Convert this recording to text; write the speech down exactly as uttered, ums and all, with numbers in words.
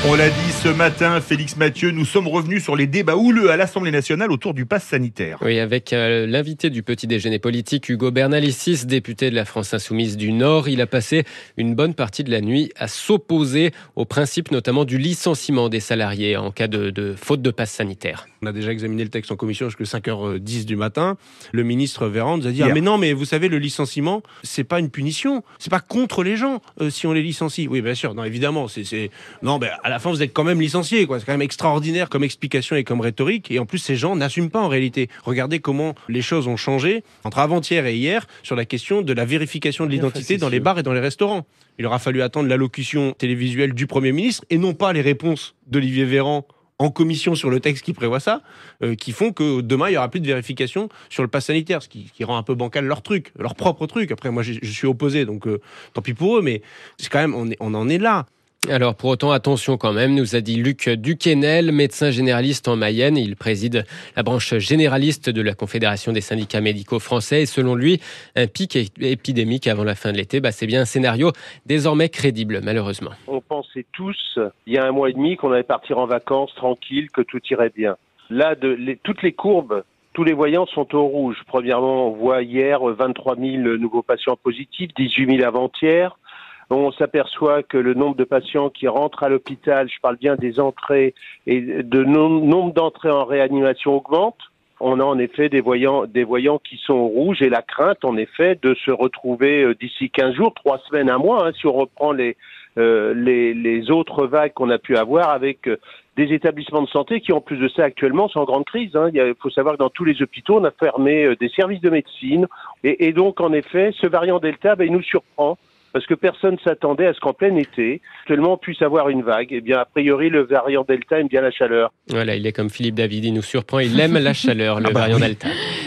On l'a dit ce matin, Félix Mathieu, nous sommes revenus sur les débats houleux à l'Assemblée nationale autour du pass sanitaire. Oui, avec euh, l'invité du petit déjeuner politique, Ugo Bernalicis, député de la France Insoumise du Nord. Il a passé une bonne partie de la nuit à s'opposer au principe notamment du licenciement des salariés en cas de, de faute de pass sanitaire. On a déjà examiné le texte en commission jusqu'à cinq heures dix du matin. Le ministre Véran nous a dit Hier. ah, mais non, mais vous savez, le licenciement, c'est pas une punition, c'est pas contre les gens euh, si on les licencie. Oui, bien sûr, non, évidemment, c'est, c'est... non, ben à la fin vous êtes quand même licencié, quoi. C'est quand même extraordinaire comme explication et comme rhétorique. Et en plus, ces gens n'assument pas en réalité. Regardez comment les choses ont changé entre avant-hier et hier sur la question de la vérification de l'identité dans les bars et dans les restaurants. Il aura fallu attendre l'allocution télévisuelle du Premier ministre et non pas les réponses d'Olivier Véran en commission sur le texte qui prévoit ça, euh, qui font que demain, il n'y aura plus de vérification sur le pass sanitaire, ce qui, qui rend un peu bancal leur truc, leur propre truc. Après, moi, je, je suis opposé, donc euh, tant pis pour eux, mais c'est quand même, on, est, on en est là. Alors pour autant, attention quand même, nous a dit Luc Duquesnel, médecin généraliste en Mayenne. Il préside la branche généraliste de la Confédération des syndicats médicaux français. Et selon lui, un pic épidémique avant la fin de l'été, bah c'est bien un scénario désormais crédible, malheureusement. On pensait tous, il y a un mois et demi, qu'on allait partir en vacances tranquille, que tout irait bien. Là, de, les, toutes les courbes, tous les voyants sont au rouge. Premièrement, on voit hier vingt-trois mille nouveaux patients positifs, dix-huit mille avant-hier. On s'aperçoit que le nombre de patients qui rentrent à l'hôpital, je parle bien des entrées, et de no- nombre d'entrées en réanimation augmente. On a en effet des voyants, des voyants qui sont au rouge et la crainte en effet de se retrouver d'ici quinze jours, trois semaines, un mois, hein, si on reprend les, euh, les, les autres vagues qu'on a pu avoir avec euh, des établissements de santé qui en plus de ça actuellement sont en grande crise. Hein. Il faut savoir que dans tous les hôpitaux, on a fermé euh, des services de médecine et, et donc en effet, ce variant Delta, ben, il nous surprend. Parce que personne ne s'attendait à ce qu'en plein été, actuellement, on puisse avoir une vague. Eh bien, a priori, le variant Delta aime bien la chaleur. Voilà, il est comme Philippe David, il nous surprend, il aime la chaleur, le ah bah variant oui. Delta.